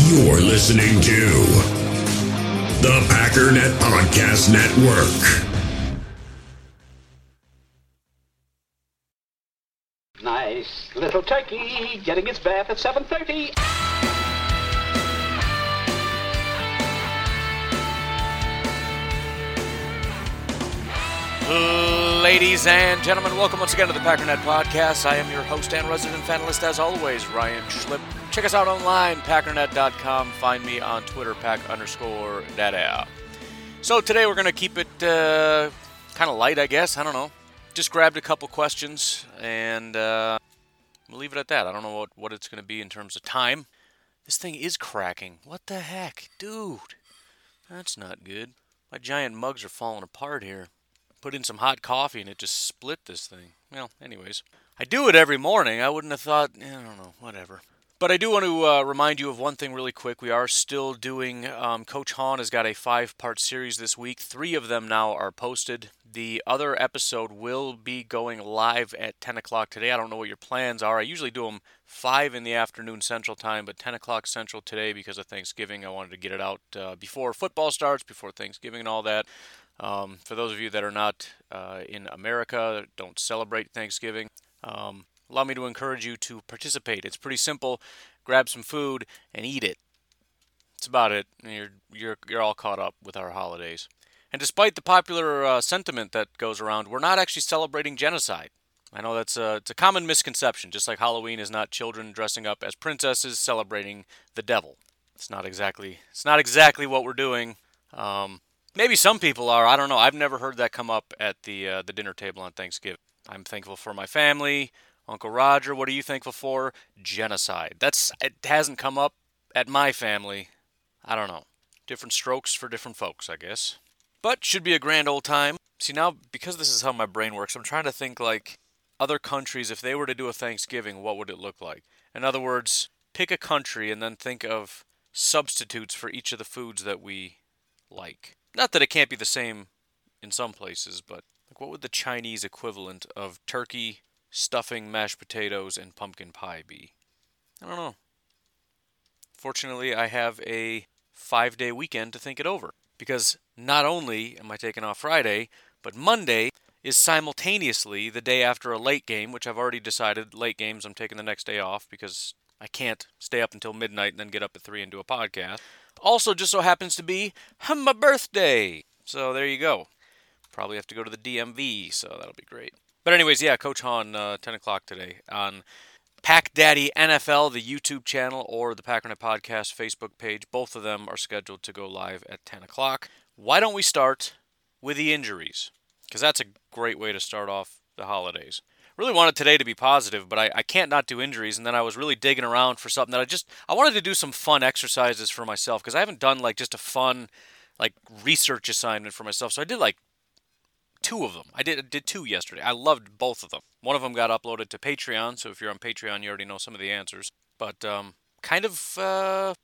You're listening to the Packernet Podcast Network. Nice little turkey getting its bath at 7:30. Ladies and gentlemen, welcome once again to the Packernet Podcast. I am your host and resident fanalist, as always, Ryan Schlip. Check us out online, packernet.com. Find me on Twitter, pack_dada. So today we're going to keep it kind of light, I guess. I don't know. Just grabbed a couple questions, and we'll leave it at that. I don't know what it's going to be in terms of time. This thing is cracking. What the heck? Dude, that's not good. My giant mugs are falling apart here. Put in some hot coffee and it just split this thing. Well, anyways. I do it every morning. I wouldn't have thought, I don't know, whatever. But I do want to remind you of one thing really quick. We are still doing, Coach Hahn has got a 5-part series this week. 3 of them now are posted. The other episode will be going live at 10 o'clock today. I don't know what your plans are. I usually do them 5 in the afternoon Central Time, but 10 o'clock Central today because of Thanksgiving. I wanted to get it out before football starts, before Thanksgiving and all that. For those of you that are not in America, don't celebrate Thanksgiving, allow me to encourage you to participate. It's pretty simple. Grab some food and eat it. That's about it. You're all caught up with our holidays. And despite the popular sentiment that goes around, we're not actually celebrating genocide. I know it's a common misconception, just like Halloween is not children dressing up as princesses celebrating the devil. It's not exactly what we're doing. Maybe some people are. I don't know. I've never heard that come up at the dinner table on Thanksgiving. I'm thankful for my family. Uncle Roger, what are you thankful for? Genocide. It hasn't come up at my family. I don't know. Different strokes for different folks, I guess. But should be a grand old time. See, now, because this is how my brain works, I'm trying to think like other countries, if they were to do a Thanksgiving, what would it look like? In other words, pick a country and then think of substitutes for each of the foods that we like. Not that it can't be the same in some places, but like what would the Chinese equivalent of turkey, stuffing, mashed potatoes, and pumpkin pie be? I don't know. Fortunately, I have a 5-day weekend to think it over. Because not only am I taking off Friday, but Monday is simultaneously the day after a late game, which I've already decided late games I'm taking the next day off because I can't stay up until midnight and then get up at 3 and do a podcast. Also just so happens to be my birthday. So there you go. Probably have to go to the DMV, so that'll be great. But anyways, yeah, Coach Hahn, 10 o'clock today on Pack Daddy NFL, the YouTube channel, or the Packernet Podcast Facebook page. Both of them are scheduled to go live at 10 o'clock. Why don't we start with the injuries? Because that's a great way to start off the holidays. Really wanted today to be positive, but I can't not do injuries, and then I was really digging around for something that I wanted to do some fun exercises for myself, because I haven't done like just a fun like research assignment for myself, so I did like 2 of them. I did 2 yesterday. I loved both of them. One of them got uploaded to Patreon, so if you're on Patreon, you already know some of the answers. But kind of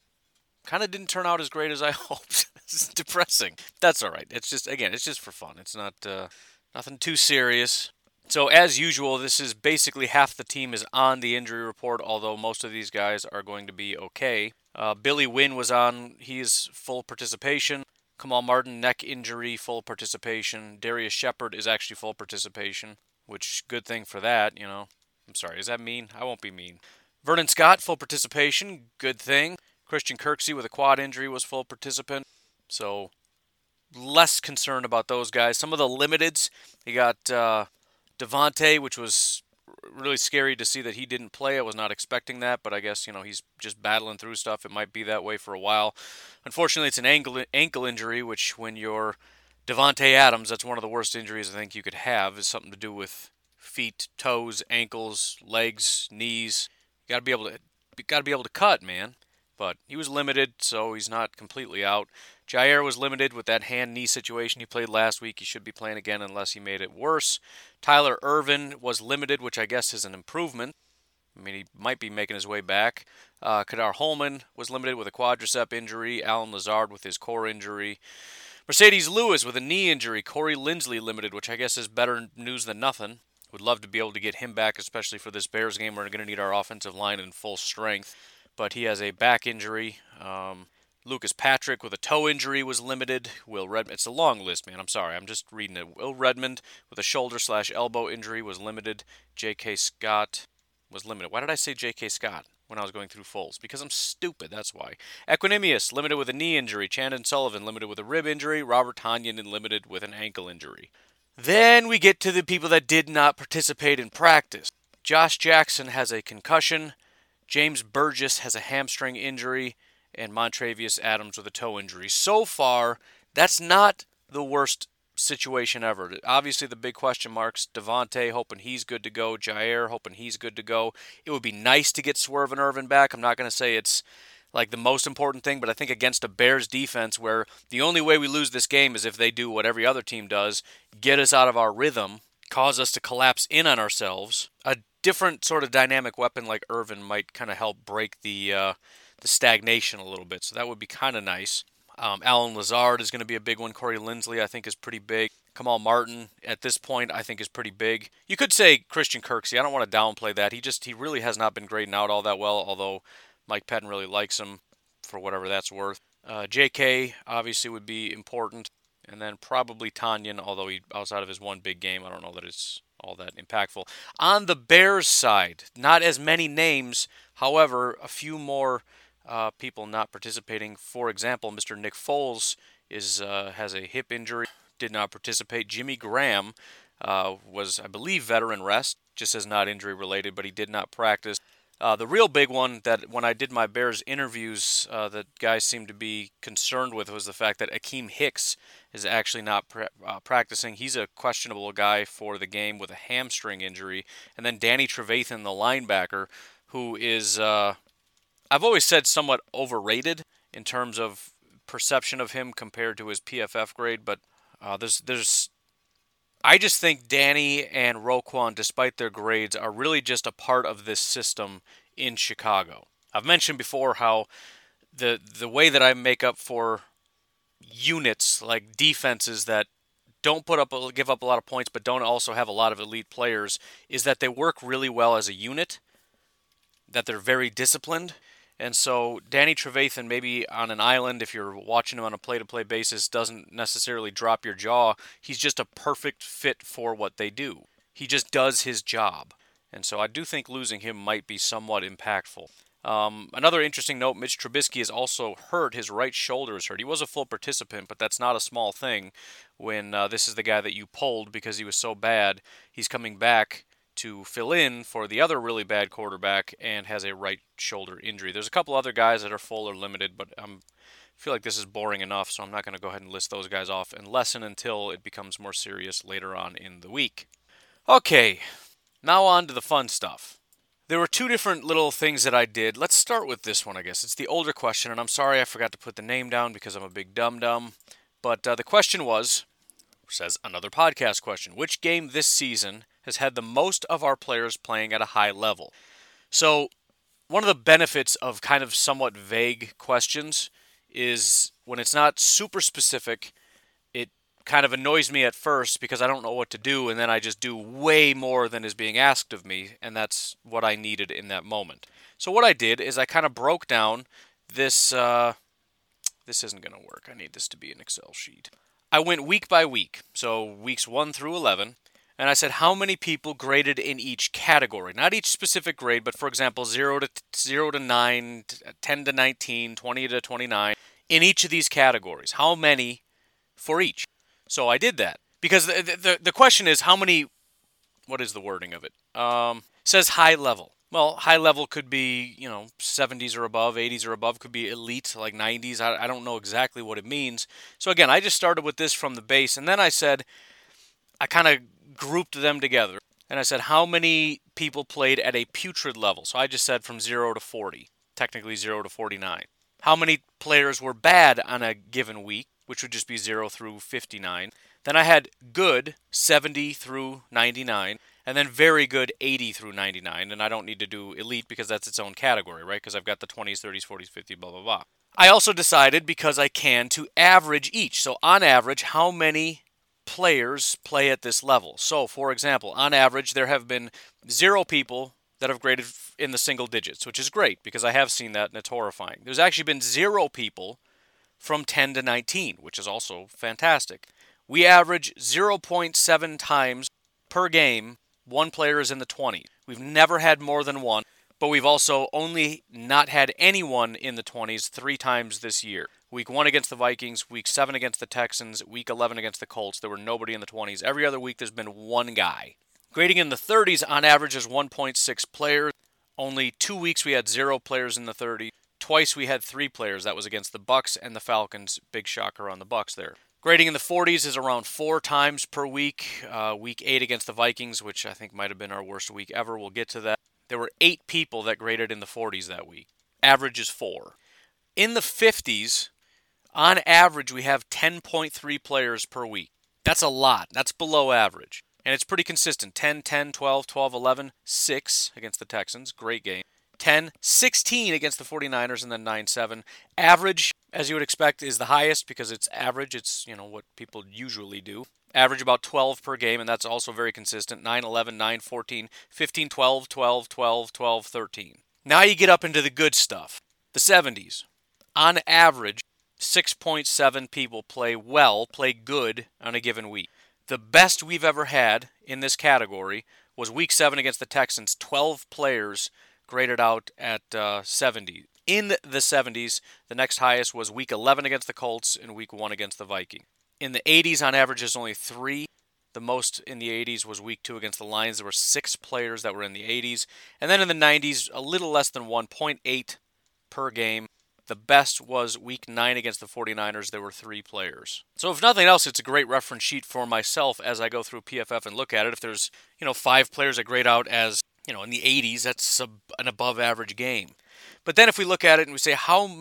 didn't turn out as great as I hoped. It's depressing. That's all right. It's just for fun. It's not nothing too serious. So as usual, this is basically half the team is on the injury report, although most of these guys are going to be okay. Billy Wynn was on. He is full participation. Kamal Martin, neck injury, full participation. Darius Shepard is actually full participation, which, good thing for that, you know. I'm sorry, is that mean? I won't be mean. Vernon Scott, full participation, good thing. Christian Kirksey with a quad injury was full participant, so less concerned about those guys. Some of the limiteds, you got Devontae, which was really scary to see that he didn't play. I was not expecting that, but I guess, you know, he's just battling through stuff. It might be that way for a while. Unfortunately, it's an ankle injury, which when you're Devontae Adams, that's one of the worst injuries I think you could have. Is something to do with feet, toes, ankles, legs, knees. You got to be able to cut, man. But he was limited, so he's not completely out. Jair was limited with that hand-knee situation he played last week. He should be playing again unless he made it worse. Tyler Ervin was limited, which I guess is an improvement. I mean, he might be making his way back. Kadar Holman was limited with a quadricep injury. Alan Lazard with his core injury. Mercedes Lewis with a knee injury. Corey Linsley limited, which I guess is better news than nothing. Would love to be able to get him back, especially for this Bears game. We're going to need our offensive line in full strength. but he has a back injury. Lucas Patrick with a toe injury was limited. Will Redmond, it's a long list, man. I'm sorry. I'm just reading it. Will Redmond with a shoulder/elbow injury was limited. J.K. Scott was limited. Why did I say J.K. Scott when I was going through fulls? Because I'm stupid, that's why. Equinemius, limited with a knee injury. Chandon Sullivan, limited with a rib injury. Robert Tonyan, limited with an ankle injury. Then we get to the people that did not participate in practice. Josh Jackson has a concussion. James Burgess has a hamstring injury. And Montravius Adams with a toe injury. So far, that's not the worst situation ever. Obviously, the big question marks, Devontae, hoping he's good to go. Jair, hoping he's good to go. It would be nice to get Swerve and Irvin back. I'm not going to say it's like the most important thing, but I think against a Bears defense where the only way we lose this game is if they do what every other team does, get us out of our rhythm, cause us to collapse in on ourselves, a different sort of dynamic weapon like Irvin might kind of help break the stagnation a little bit, so that would be kind of nice. Alan Lazard is going to be a big one. Corey Lindsley, I think, is pretty big. Kamal Martin, at this point, I think is pretty big. You could say Christian Kirksey. I don't want to downplay that. He really has not been grading out all that well, although Mike Pettin really likes him for whatever that's worth. J.K. obviously would be important, and then probably Tonyan, although outside of his one big game, I don't know that it's all that impactful. On the Bears side, not as many names, however, a few more people not participating. For example, Mr. Nick Foles has a hip injury, did not participate. Jimmy Graham was, I believe, veteran rest, just as not injury related, but he did not practice. The real big one that when I did my Bears interviews that guys seemed to be concerned with was the fact that Akeem Hicks is actually not practicing. He's a questionable guy for the game with a hamstring injury. And then Danny Trevathan, the linebacker, who is I've always said somewhat overrated in terms of perception of him compared to his PFF grade, but I just think Danny and Roquan, despite their grades, are really just a part of this system in Chicago. I've mentioned before how the way that I make up for units, like defenses that don't give up a lot of points but don't also have a lot of elite players, is that they work really well as a unit, that they're very disciplined. And so Danny Trevathan, maybe on an island, if you're watching him on a play-to-play basis, doesn't necessarily drop your jaw. He's just a perfect fit for what they do. He just does his job. And so I do think losing him might be somewhat impactful. Another interesting note, Mitch Trubisky is also hurt. His right shoulder is hurt. He was a full participant, but that's not a small thing when this is the guy that you pulled because he was so bad. He's coming back to fill in for the other really bad quarterback and has a right shoulder injury. There's a couple other guys that are full or limited, but I feel like this is boring enough, so I'm not going to go ahead and list those guys off unless and until it becomes more serious later on in the week. Okay, now on to the fun stuff. There were two different little things that I did. Let's start with this one, I guess. It's the older question, and I'm sorry I forgot to put the name down because I'm a big dum-dum. But the question was, says another podcast question, which game this season has had the most of our players playing at a high level? So one of the benefits of kind of somewhat vague questions is when it's not super specific, it kind of annoys me at first because I don't know what to do, and then I just do way more than is being asked of me, and that's what I needed in that moment. So what I did is I kind of broke down this. This isn't going to work. I need this to be an Excel sheet. I went week by week, so weeks 1 through 11, and I said how many people graded in each category. Not each specific grade, but for example, 0 to 9, 10 to 19, 20 to 29. In each of these categories, how many for each? So I did that. Because the question is how many, what is the wording of it? Says high level. Well, high level could be, 70s or above, 80s or above, could be elite, like 90s. I don't know exactly what it means. So again, I just started with this from the base, and then I said, I kind of grouped them together. And I said, how many people played at a putrid level? So I just said from 0 to 40, technically 0 to 49. How many players were bad on a given week, which would just be 0 through 59. Then I had good, 70 through 99. And then very good, 80 through 99. And I don't need to do elite because that's its own category, right? Because I've got the 20s, 30s, 40s, 50s, blah, blah, blah. I also decided, because I can, to average each. So on average, how many players play at this level? So, for example, on average, there have been 0 people that have graded in the single digits, which is great because I have seen that and it's horrifying. There's actually been 0 people from 10 to 19, which is also fantastic. We average 0.7 times per game, one player is in the 20s. We've never had more than one, but we've also only not had anyone in the 20s 3 times this year. Week 1 against the Vikings, Week 7 against the Texans, Week 11 against the Colts, there were nobody in the 20s. Every other week there's been one guy. Grading in the 30s on average is 1.6 players. Only 2 weeks we had 0 players in the 30s. Twice we had 3 players. That was against the Bucs and the Falcons. Big shocker on the Bucs there. Grading in the 40s is around 4 times per week. Week 8 against the Vikings, which I think might have been our worst week ever. We'll get to that. There were 8 people that graded in the 40s that week. Average is 4. In the 50s, on average, we have 10.3 players per week. That's a lot. That's below average. And it's pretty consistent. 10, 10, 12, 12, 11, 6 against the Texans. Great game. 10, 16 against the 49ers, and then 9-7. Average, as you would expect, is the highest because it's average. It's, what people usually do. Average about 12 per game, and that's also very consistent. 9, 11, 9, 14, 15, 12, 12, 12, 12, 13. Now you get up into the good stuff. The 70s. On average, 6.7 people play good on a given week. The best we've ever had in this category was Week 7 against the Texans. 12 players graded out at 70. In the 70s, the next highest was Week 11 against the Colts and Week 1 against the Vikings. In the 80s, on average, there's only 3. The most in the 80s was Week 2 against the Lions. There were 6 players that were in the 80s. And then in the 90s, a little less than 1.8 per game. The best was Week 9 against the 49ers. There were 3 players. So if nothing else, it's a great reference sheet for myself as I go through PFF and look at it. If there's, 5 players that grade out as, in the 80s, that's an above average game. But then if we look at it and we say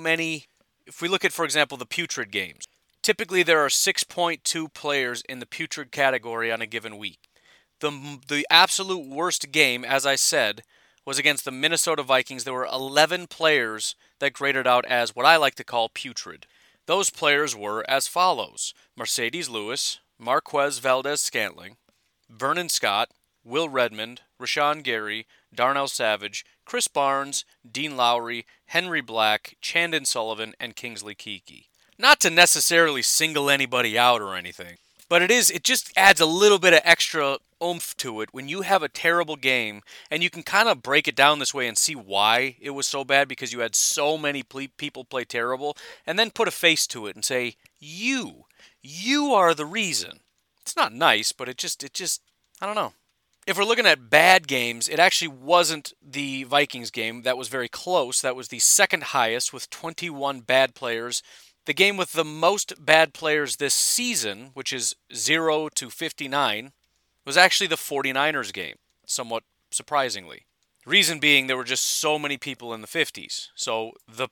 if we look at, for example, the putrid games, typically there are 6.2 players in the putrid category on a given week. The absolute worst game, as I said, was against the Minnesota Vikings. There were 11 players that graded out as what I like to call putrid. Those players were as follows: Mercedes Lewis, Marquez Valdez-Scantling, Vernon Scott, Will Redmond, Rashawn Gary, Darnell Savage, Chris Barnes, Dean Lowry, Henry Black, Chandon Sullivan, and Kingsley Keke. Not to necessarily single anybody out or anything, but it just adds a little bit of extra oomph to it when you have a terrible game, and you can kind of break it down this way and see why it was so bad because you had so many people play terrible, and then put a face to it and say, you are the reason. It's not nice, but it just, I don't know. If we're looking at bad games, it actually wasn't the Vikings game. That was very close. That was the second highest with 21 bad players. The game with the most bad players this season, which is 0 to 59, was actually the 49ers game, somewhat surprisingly. Reason being, there were just so many people in the 50s. So,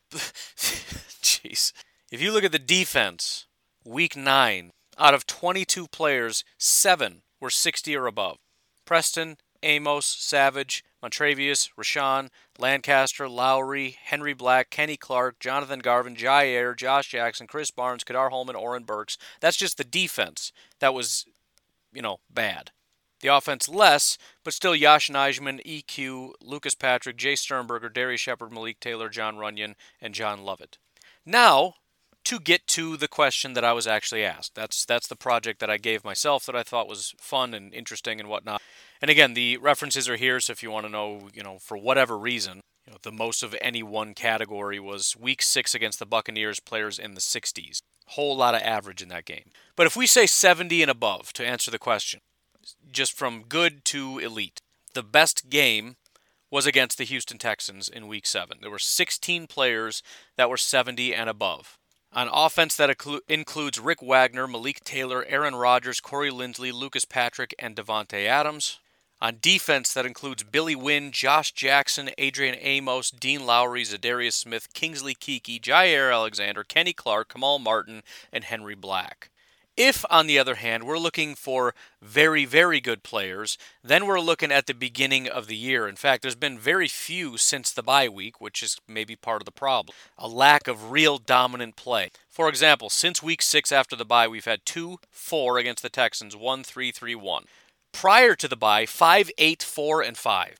jeez. If you look at the defense, Week 9, out of 22 players, 7 were 60 or above. Preston, Amos, Savage, Montrevious, Rashawn, Lancaster, Lowry, Henry Black, Kenny Clark, Jonathan Garvin, Jair, Josh Jackson, Chris Barnes, Kadar Holman, Oren Burks. That's just the defense that was, bad. The offense less, but still Yosh Nijman, EQ, Lucas Patrick, Jay Sternberger, Darius Shepard, Malik Taylor, John Runyon, and John Lovett. Now, to get to the question that I was actually asked. That's the project that I gave myself that I thought was fun and interesting and whatnot. And again, the references are here, so if you want to know, for whatever reason, the most of any one category was Week 6 against the Buccaneers, players in the 60s. Whole lot of average in that game. But if we say 70 and above to answer the question, just from good to elite, the best game was against the Houston Texans in Week 7. There were 16 players that were 70 and above. On offense, that includes Rick Wagner, Malik Taylor, Aaron Rodgers, Corey Linsley, Lucas Patrick, and Devontae Adams. On defense, that includes Billy Wynn, Josh Jackson, Adrian Amos, Dean Lowry, Zadarius Smith, Kingsley Keke, Jair Alexander, Kenny Clark, Kamal Martin, and Henry Black. If, on the other hand, we're looking for very, very good players, then we're looking at the beginning of the year. In fact, there's been very few since the bye week, which is maybe part of the problem. A lack of real dominant play. For example, since Week 6 after the bye, we've had 2-4 against the Texans, 1-3-3-1. Prior to the bye, 5-8-4-5.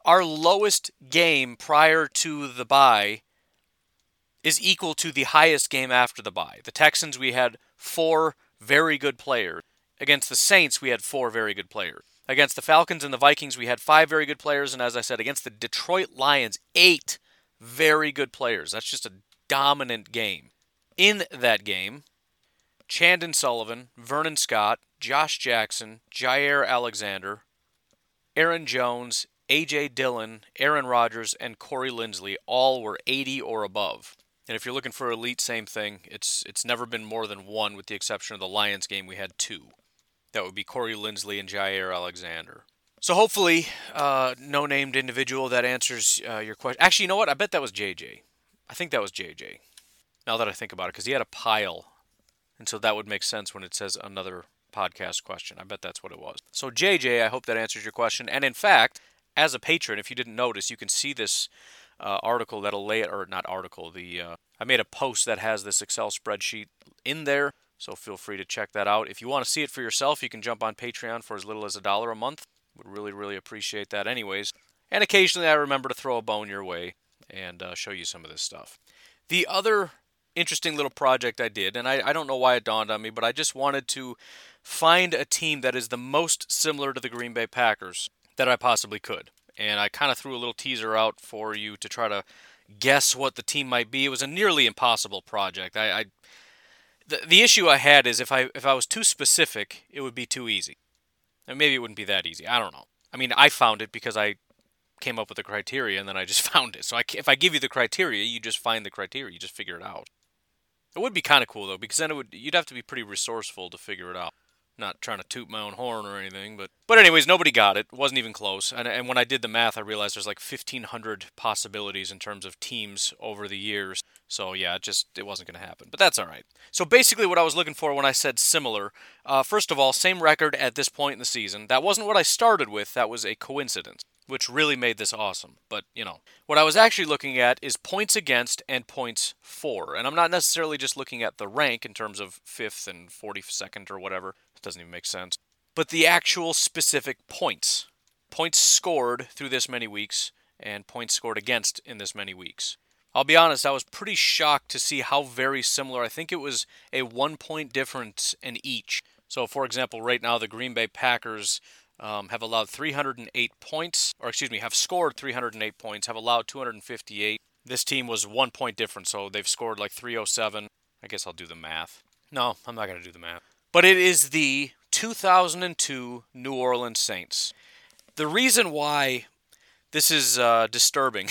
our lowest game prior to the bye is equal to the highest game after the bye. The Texans, we had 4 very good players. Against the Saints, we had 4 very good players. Against the Falcons and the Vikings, we had 5 very good players. And as I said, against the Detroit Lions, 8 very good players. That's just a dominant game. In that game, Chandon Sullivan, Vernon Scott, Josh Jackson, Jair Alexander, Aaron Jones, A.J. Dillon, Aaron Rodgers, and Corey Linsley all were 80 or above. And if you're looking for elite, same thing. It's never been more than 1, with the exception of the Lions game. We had 2. That would be Corey Linsley and Jair Alexander. So hopefully, no named individual that answers your question. Actually, you know what? I bet that was JJ. I think that was JJ. Now that I think about it, because he had a pile. And so that would make sense when it says another podcast question. I bet that's what it was. So JJ, I hope that answers your question. And in fact, as a patron, if you didn't notice, you can see this article that'll lay it, or not article, I made a post that has this Excel spreadsheet in there, so feel free to check that out. If you want to see it for yourself, you can jump on Patreon for as little as $1 a month. Would really, really appreciate that anyways. And occasionally I remember to throw a bone your way and show you some of this stuff. The other interesting little project I did, and I don't know why it dawned on me, but I just wanted to find a team that is the most similar to the Green Bay Packers that I possibly could. And I kind of threw a little teaser out for you to try to guess what the team might be. It was a nearly impossible project. The issue I had is if I was too specific, it would be too easy. And maybe it wouldn't be that easy. I don't know. I mean, I found it because I came up with the criteria and then I just found it. So if I give you the criteria, you just find the criteria. You just figure it out. It would be kind of cool though, because then you'd have to be pretty resourceful to figure it out. Not trying to toot my own horn or anything, but anyways, nobody got it. It wasn't even close. And when I did the math, I realized there's like 1,500 possibilities in terms of teams over the years. So yeah, it wasn't going to happen. But that's all right. So basically what I was looking for when I said similar, first of all, same record at this point in the season. That wasn't what I started with. That was a coincidence, which really made this awesome. But, what I was actually looking at is points against and points for. And I'm not necessarily just looking at the rank in terms of 5th and 42nd or whatever. It doesn't even make sense. But the actual specific points. Points scored through this many weeks and points scored against in this many weeks. I'll be honest, I was pretty shocked to see how very similar. I think it was a 1-point difference in each. So, for example, right now the Green Bay Packers have allowed 308 points, have scored 308 points, have allowed 258. This team was 1 point difference, so they've scored like 307. I guess I'll do the math. No, I'm not going to do the math. But it is the 2002 New Orleans Saints. The reason why this is disturbing...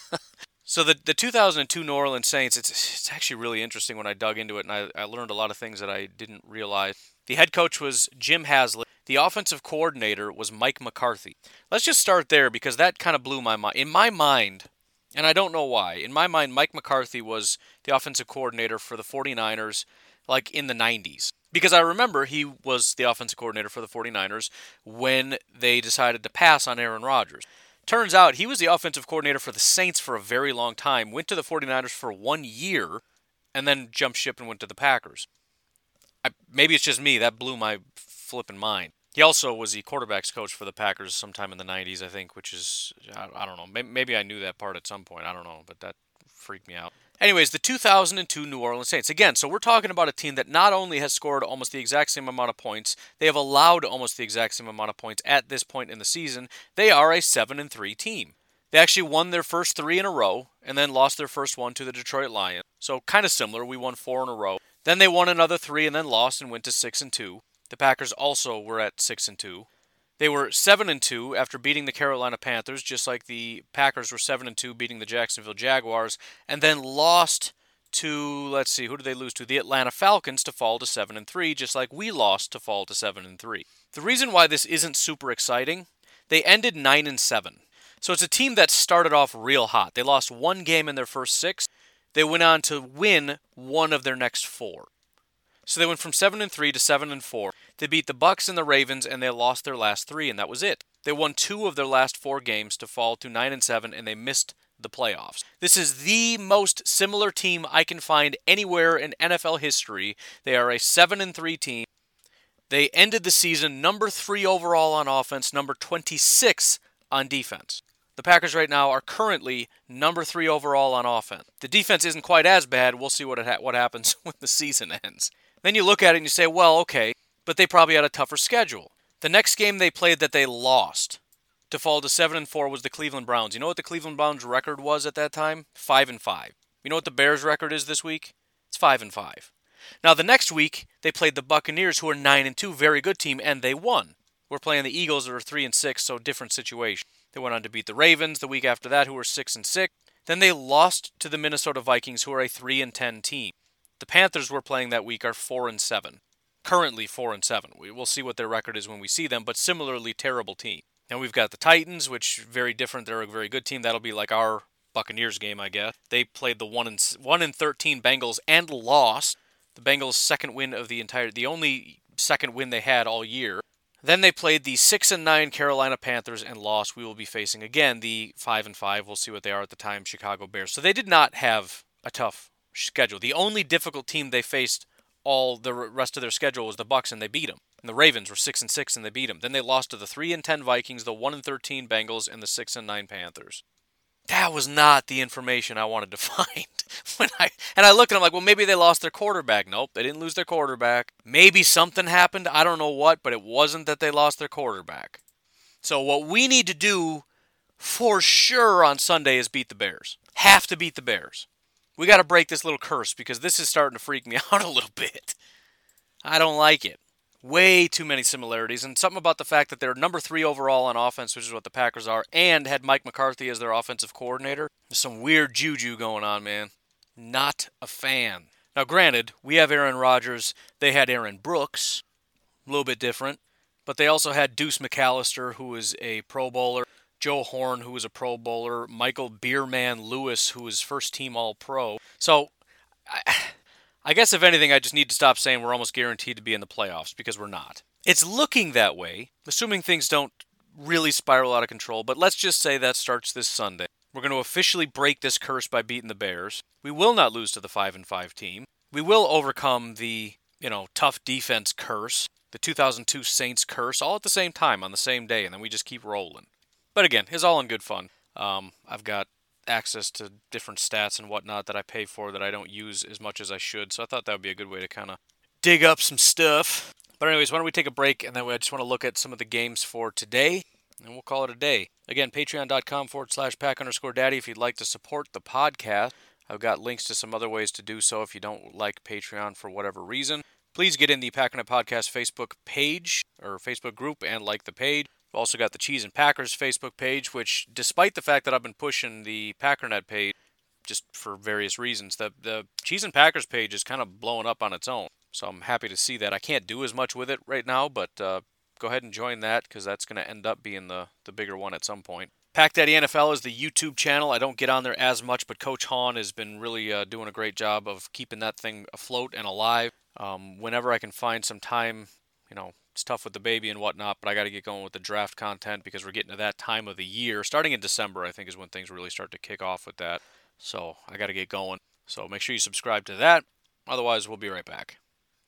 So the 2002 New Orleans Saints, it's actually really interesting when I dug into it, and I learned a lot of things that I didn't realize. The head coach was Jim Haslett. The offensive coordinator was Mike McCarthy. Let's just start there because that kind of blew my mind. In my mind, and I don't know why, in my mind, Mike McCarthy was the offensive coordinator for the 49ers like in the 90s. Because I remember he was the offensive coordinator for the 49ers when they decided to pass on Aaron Rodgers. Turns out he was the offensive coordinator for the Saints for a very long time, went to the 49ers for 1 year, and then jumped ship and went to the Packers. Maybe it's just me, that blew my flipping mind. He also was the quarterback's coach for the Packers sometime in the 90s, I think, which is, I don't know, maybe I knew that part at some point, I don't know, but that freaked me out. Anyways, the 2002 New Orleans Saints. Again, so we're talking about a team that not only has scored almost the exact same amount of points, they have allowed almost the exact same amount of points at this point in the season. They are a 7-3 team. They actually won their first 3 in a row and then lost their first one to the Detroit Lions. So kind of similar. We won 4 in a row. Then they won another 3 and then lost and went to 6-2. The Packers also were at 6-2. They were 7-2 after beating the Carolina Panthers, just like the Packers were 7-2 beating the Jacksonville Jaguars, and then lost to, who did they lose to? The Atlanta Falcons to fall to 7-3, just like we lost to fall to 7-3. The reason why this isn't super exciting, they ended 9-7. So it's a team that started off real hot. They lost 1 game in their first 6. They went on to win 1 of their next 4. So they went from 7-3 to 7-4. They beat the Bucs and the Ravens, and they lost their last 3, and that was it. They won 2 of their last 4 games to fall to 9-7, and they missed the playoffs. This is the most similar team I can find anywhere in NFL history. They are a 7-3 team. They ended the season number 3 overall on offense, number 26 on defense. The Packers right now are currently number 3 overall on offense. The defense isn't quite as bad. We'll see what happens when the season ends. Then you look at it and you say, well, okay, but they probably had a tougher schedule. The next game they played that they lost to fall to 7-4 was the Cleveland Browns. You know what the Cleveland Browns record was at that time? 5-5. You know what the Bears record is this week? It's 5-5. Now the next week they played the Buccaneers, who are 9-2, very good team, and they won. We're playing the Eagles, that are 3-6, so different situation. They went on to beat the Ravens the week after that, who were 6-6. Then they lost to the Minnesota Vikings, who are a 3-10 team. The Panthers we're playing that week are 4-7. Currently 4-7. We will see what their record is when we see them, but similarly terrible team. And we've got the Titans, which very different. They're a very good team. That'll be like our Buccaneers game, I guess. They played the 1-13 Bengals and lost. The Bengals' second win of the only second win they had all year. Then they played the 6-9 Carolina Panthers and lost. We will be facing again the 5-5. We'll see what they are at the time, Chicago Bears. So they did not have a tough schedule. The only difficult team they faced all the rest of their schedule was the Bucs, and they beat them. And the Ravens were 6-6, and they beat them. Then they lost to the 3-10 Vikings, the 1-13 Bengals, and the 6-9 Panthers. That was not the information I wanted to find. I looked and I'm like, well, maybe they lost their quarterback. Nope, they didn't lose their quarterback. Maybe something happened. I don't know what, but it wasn't that they lost their quarterback. So what we need to do for sure on Sunday is beat the Bears. Have to beat the Bears. We got to break this little curse because this is starting to freak me out a little bit. I don't like it. Way too many similarities, and something about the fact that they're number 3 overall on offense, which is what the Packers are, and had Mike McCarthy as their offensive coordinator. There's some weird juju going on, man. Not a fan. Now, granted, we have Aaron Rodgers. They had Aaron Brooks. A little bit different. But they also had Deuce McAllister, who was a Pro Bowler. Joe Horn, who was a Pro Bowler. Michael Beerman Lewis, who was first-team All-Pro. So, I guess if anything, I just need to stop saying we're almost guaranteed to be in the playoffs, because we're not. It's looking that way, assuming things don't really spiral out of control, but let's just say that starts this Sunday. We're going to officially break this curse by beating the Bears. We will not lose to the 5-5 team. We will overcome the, tough defense curse, the 2002 Saints curse, all at the same time on the same day, and then we just keep rolling. But again, it's all in good fun. I've got access to different stats and whatnot that I pay for that I don't use as much as I should, so I thought that would be a good way to kind of dig up some stuff. But anyways, why don't we take a break, and then I just want to look at some of the games for today, and we'll call it a day. Again, patreon.com/pack_daddy if you'd like to support the podcast. I've got links to some other ways to do so if you don't like Patreon for whatever reason. Please get in the Packernet Podcast Facebook page, or Facebook group, and like the page. We've also got the Cheese and Packers Facebook page, which, despite the fact that I've been pushing the Packernet page, just for various reasons, the Cheese and Packers page is kind of blowing up on its own. So I'm happy to see that. I can't do as much with it right now, but go ahead and join that, because that's going to end up being the bigger one at some point. Pack Daddy NFL is the YouTube channel. I don't get on there as much, but Coach Hahn has been really doing a great job of keeping that thing afloat and alive. Whenever I can find some time, it's tough with the baby and whatnot, but I got to get going with the draft content because we're getting to that time of the year. Starting in December, I think, is when things really start to kick off with that. So I got to get going. So make sure you subscribe to that. Otherwise, we'll be right back.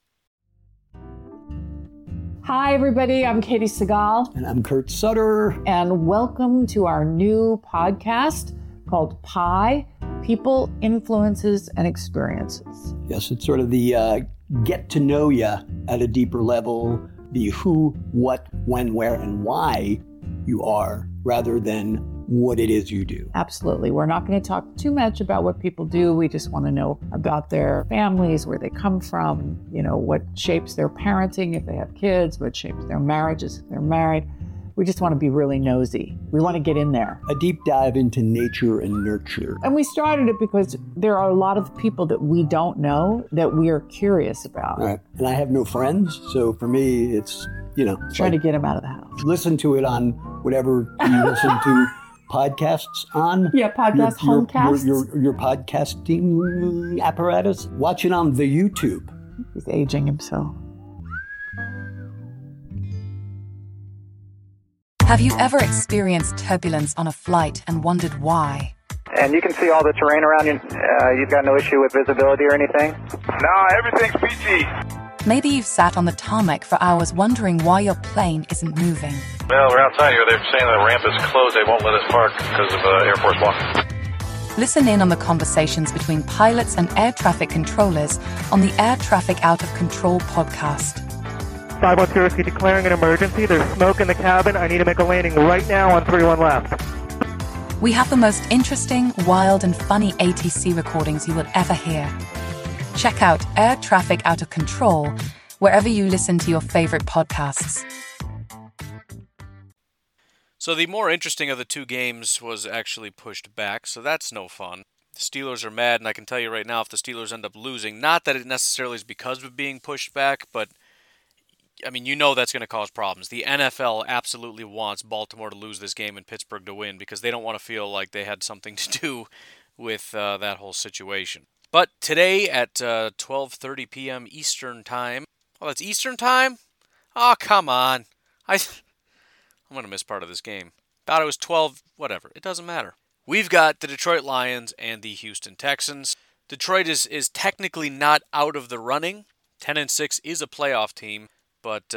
Hi, everybody. I'm Katie Segal. And I'm Kurt Sutter. And welcome to our new podcast called PIE, People, Influences, and Experiences. Yes, it's sort of the get to know you at a deeper level, the who, what, when, where, and why you are, rather than what it is you do. Absolutely. We're not going to talk too much about what people do. We just want to know about their families, where they come from, what shapes their parenting if they have kids, what shapes their marriages if they're married. We just want to be really nosy. We want to get in there. A deep dive into nature and nurture. And we started it because there are a lot of people that we don't know that we are curious about. Right. And I have no friends, so for me, it's, trying to get them out of the house. Listen to it on whatever you listen to podcasts on. Yeah, homecasts. Your podcasting apparatus. Watch it on the YouTube. He's aging himself. Have you ever experienced turbulence on a flight and wondered why? And you can see all the terrain around you. You've got no issue with visibility or anything? No, everything's PG. Maybe you've sat on the tarmac for hours wondering why your plane isn't moving. Well, we're outside here. They're saying the ramp is closed. They won't let us park because of Air Force One. Listen in on the conversations between pilots and air traffic controllers on the Air Traffic Out of Control podcast. 510 Whiskey declaring an emergency. There's smoke in the cabin. I need to make a landing right now on 31 left. We have the most interesting, wild, and funny ATC recordings you will ever hear. Check out Air Traffic Out of Control wherever you listen to your favorite podcasts. So the more interesting of the two games was actually pushed back, so that's no fun. The Steelers are mad, and I can tell you right now, if the Steelers end up losing, not that it necessarily is because of being pushed back, but I mean, you know that's going to cause problems. The NFL absolutely wants Baltimore to lose this game and Pittsburgh to win because they don't want to feel like they had something to do with that whole situation. But today at 12:30 p.m. Eastern Time. Oh, that's Eastern Time? Oh, come on. I'm going to miss part of this game. Thought it was 12, whatever. It doesn't matter. We've got the Detroit Lions and the Houston Texans. Detroit is technically not out of the running. 10-6 is a playoff team. But,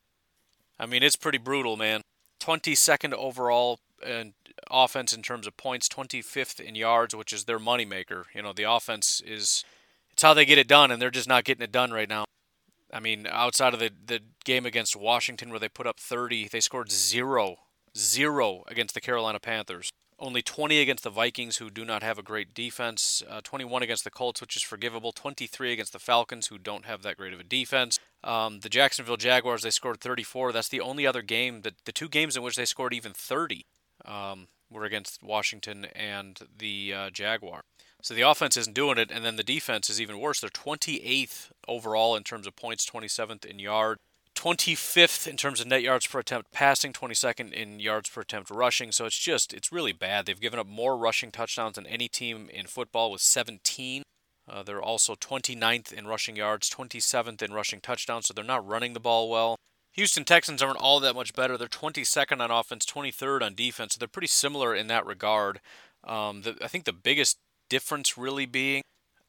I mean, it's pretty brutal, man. 22nd overall in offense in terms of points, 25th in yards, which is their moneymaker. You know, the offense it's how they get it done, and they're just not getting it done right now. I mean, outside of the game against Washington where they put up 30, they scored zero against the Carolina Panthers. Only 20 against the Vikings, who do not have a great defense. 21 against the Colts, which is forgivable. 23 against the Falcons, who don't have that great of a defense. The Jacksonville Jaguars, they scored 34. That's the only other game. The two games in which they scored even 30 were against Washington and the Jaguar. So the offense isn't doing it, and then the defense is even worse. They're 28th overall in terms of points, 27th in yards. 25th in terms of net yards per attempt passing, 22nd in yards per attempt rushing. So it's really bad. They've given up more rushing touchdowns than any team in football with 17. They're also 29th in rushing yards, 27th in rushing touchdowns, so they're not running the ball well. Houston Texans aren't all that much better. They're 22nd on offense, 23rd on defense, so they're pretty similar in that regard. I think the biggest difference really being,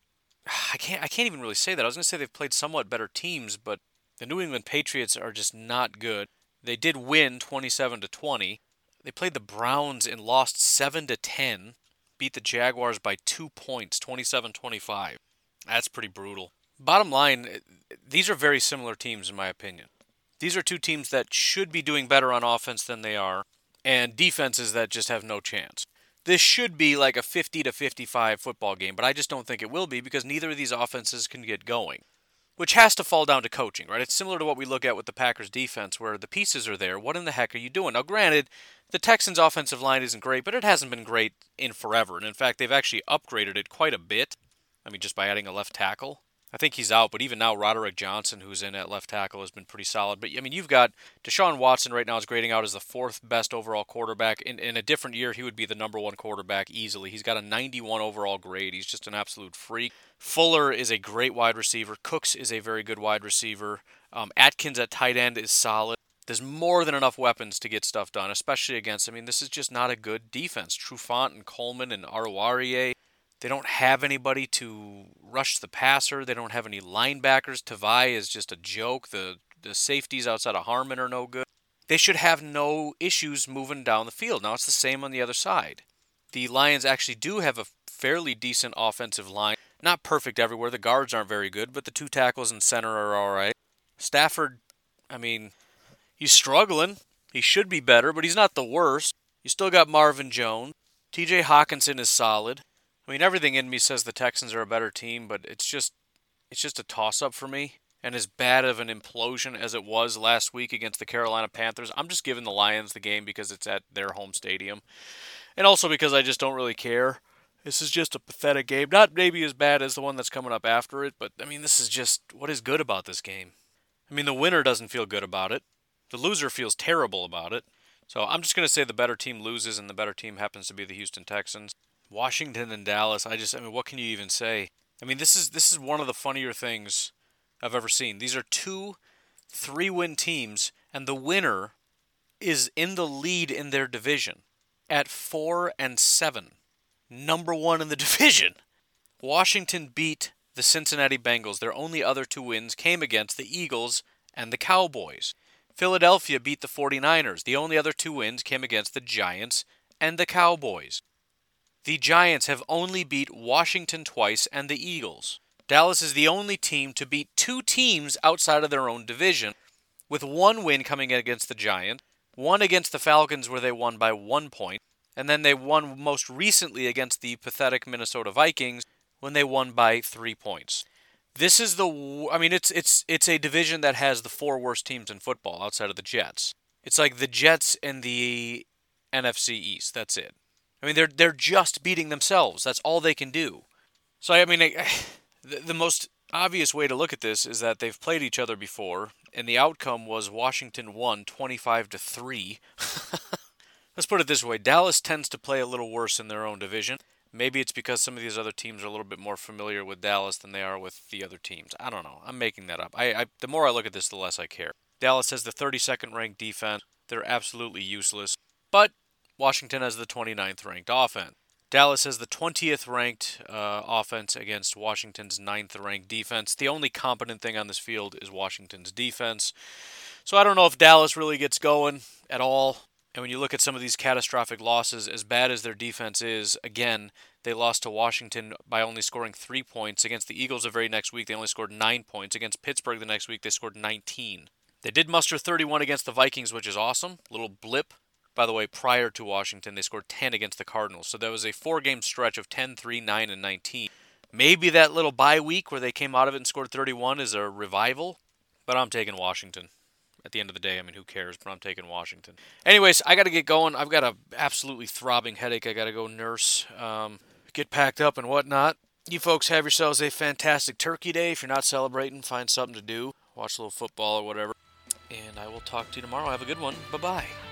I can't even really say that. I was going to say they've played somewhat better teams, but the New England Patriots are just not good. They did win 27-20. They played the Browns and lost 7-10. Beat the Jaguars by 2 points, 27-25. That's pretty brutal. Bottom line, these are very similar teams in my opinion. These are two teams that should be doing better on offense than they are, and defenses that just have no chance. This should be like a 50-55 football game, but I just don't think it will be because neither of these offenses can get going. Which has to fall down to coaching, right? It's similar to what we look at with the Packers defense, where the pieces are there. What in the heck are you doing? Now, granted, the Texans' offensive line isn't great, but it hasn't been great in forever. And in fact, they've actually upgraded it quite a bit. I mean, just by adding a left tackle. I think he's out, but even now, Roderick Johnson, who's in at left tackle, has been pretty solid. But, I mean, you've got Deshaun Watson right now is grading out as the 4th best overall quarterback. In a different year, he would be the number 1 quarterback easily. He's got a 91 overall grade. He's just an absolute freak. Fuller is a great wide receiver. Cooks is a very good wide receiver. Atkins at tight end is solid. There's more than enough weapons to get stuff done, especially against, I mean, this is just not a good defense. Trufant and Coleman and Arouarier. They don't have anybody to rush the passer. They don't have any linebackers. Tavai is just a joke. The safeties outside of Harmon are no good. They should have no issues moving down the field. Now it's the same on the other side. The Lions actually do have a fairly decent offensive line. Not perfect everywhere. The guards aren't very good, but the 2 tackles in center are all right. Stafford, I mean, he's struggling. He should be better, but he's not the worst. You still got Marvin Jones. TJ Hawkinson is solid. I mean, everything in me says the Texans are a better team, but it's just a toss-up for me. And as bad of an implosion as it was last week against the Carolina Panthers, I'm just giving the Lions the game because it's at their home stadium. And also because I just don't really care. This is just a pathetic game. Not maybe as bad as the one that's coming up after it, but I mean, this is just what is good about this game. I mean, the winner doesn't feel good about it. The loser feels terrible about it. So I'm just going to say the better team loses, and the better team happens to be the Houston Texans. Washington and Dallas, I mean, what can you even say? I mean, this is one of the funnier things I've ever seen. These are 2 3-win teams, and the winner is in the lead in their division at 4-7. Number 1 in the division. Washington beat the Cincinnati Bengals. Their only other 2 wins came against the Eagles and the Cowboys. Philadelphia beat the 49ers. The only other 2 wins came against the Giants and the Cowboys. The Giants have only beat Washington twice and the Eagles. Dallas is the only team to beat 2 teams outside of their own division, with 1 win coming against the Giants, 1 against the Falcons where they won by 1 point, and then they won most recently against the pathetic Minnesota Vikings when they won by 3 points. This is it's a division that has the 4 worst teams in football outside of the Jets. It's like the Jets and the NFC East. That's it. I mean, they're just beating themselves. That's all they can do. So, I mean, the most obvious way to look at this is that they've played each other before, and the outcome was Washington won 25-3. Let's put it this way. Dallas tends to play a little worse in their own division. Maybe it's because some of these other teams are a little bit more familiar with Dallas than they are with the other teams. I don't know. I'm making that up. The more I look at this, the less I care. Dallas has the 32nd ranked defense. They're absolutely useless. But Washington has the 29th ranked offense. Dallas has the 20th ranked offense against Washington's 9th ranked defense. The only competent thing on this field is Washington's defense. So I don't know if Dallas really gets going at all. And when you look at some of these catastrophic losses, as bad as their defense is, again, they lost to Washington by only scoring 3 points. Against the Eagles the very next week, they only scored 9 points. Against Pittsburgh the next week, they scored 19. They did muster 31 against the Vikings, which is awesome. Little blip. By the way, prior to Washington, they scored 10 against the Cardinals. So that was a 4-game stretch of 10, 3, 9, and 19. Maybe that little bye week where they came out of it and scored 31 is a revival. But I'm taking Washington. At the end of the day, I mean, who cares? But I'm taking Washington. Anyways, I got to get going. I've got an absolutely throbbing headache. I got to go nurse, get packed up and whatnot. You folks have yourselves a fantastic Turkey Day. If you're not celebrating, find something to do. Watch a little football or whatever. And I will talk to you tomorrow. Have a good one. Bye-bye.